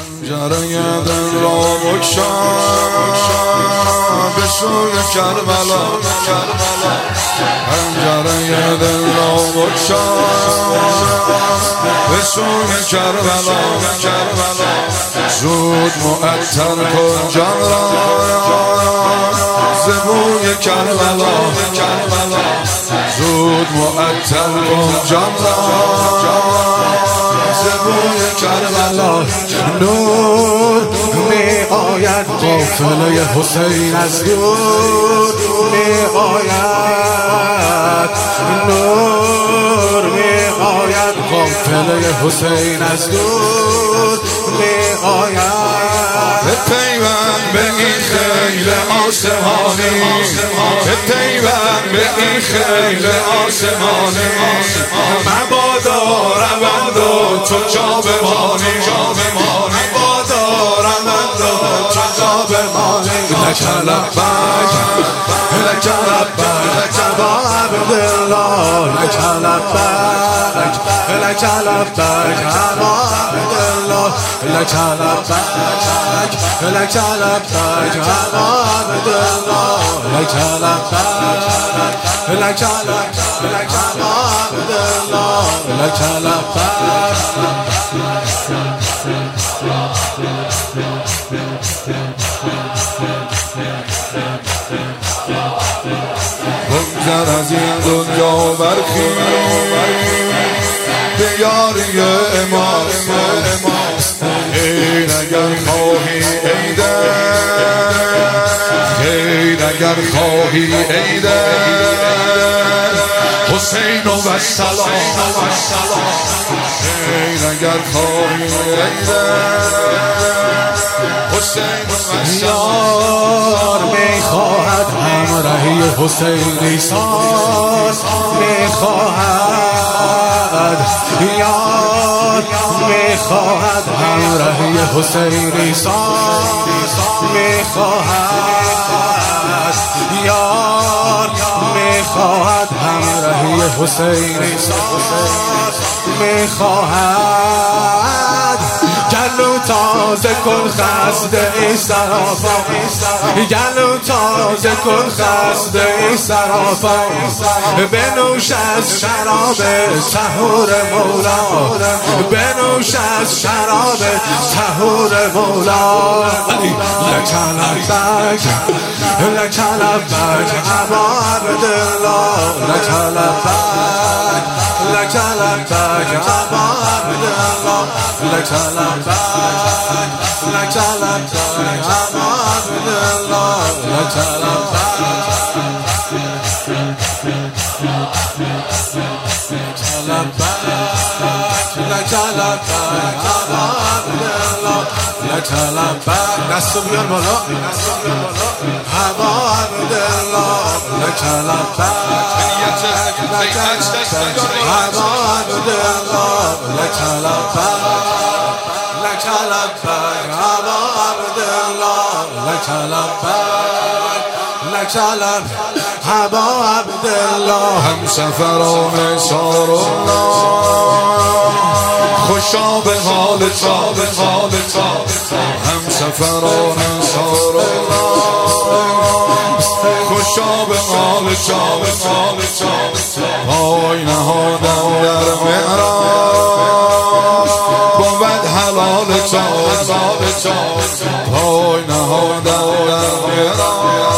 پنجره دل را بکشا به سوی کربلا، پنجره دل را بکشا به سوی کربلا، زود معطر کن جان را ز بوی کربلا، زود معطر کن جان را ز بوی کربلا. نور می آید قافله حسین از دور می آید، نور می آید قافله حسین از دور می آید. بپیوند به این خیل آسمانی، بپیوند به این خیل آسمانی، مبادا روند و تو جا بمانی، مبادا روند و تو جا بمانی. لک لبیک لک لبیک ابا عبدالله، لک لبیک لک لبیک ابا عبدالله، لک لبیک لک لبیک ابا عبدالله، لک لبیک لک لبیک ابا عبدالله، لک لبیک. بگذر از این دنیا برخیز به یاری امام، خیر اگر خواهی ای دل، خیر اگر خواهی ای دل، حسین و السلام، خیر اگر خواهی ای دل، حسین و السلام. یار میخواهد همراهی حسینی ساز، میخواهد یار میخواهد همراهی حسینی ساز، میخواهد یار میخواهد همراهی حسینی ساز، میخواهد گلو تازه کن خسته ای سرافا، گلو تازه کن خسته ای سرافا، بنوش از شراب طهور مولا، بنوش از شراب طهور مولا. لک لبیک لک لبیک ابا عبدالله، لک لبیک لک لبیک ابا عبدالله، لک لبیک لک لبیک ابا عبدالله، لک لبیک لک لبیک ابا عبدالله، لک لبیک. دستو بیار بالا ابا عبدالله، لک لبیک ابا عبدالله، لک لبیک لک لبیک ابا عبدالله، لک لبیک لک لبیک ابا عبدالله. همسفران سار الله خوشا به حال تا، همسفران سار الله خوشا به حال تا، پای نهادم در معراج بود حلال تا، پای نهادم در معراج.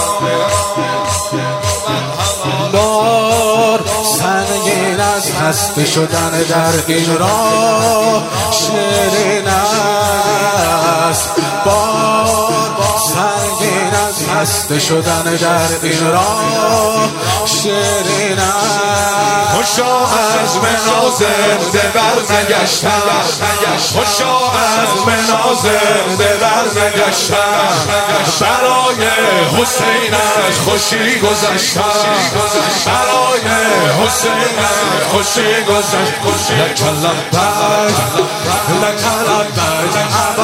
بار سنگین از خسته شدن در این راه شیرین است، بار سنگین از خسته شدن در این راه شیرین است. خوشا از منازل بر نگشتم، خوشا از منازل بر نگشتم، برای حسین از خوشی گذشتم، برای حسین از خوشی گذشتم. لک لبیک لک لبیک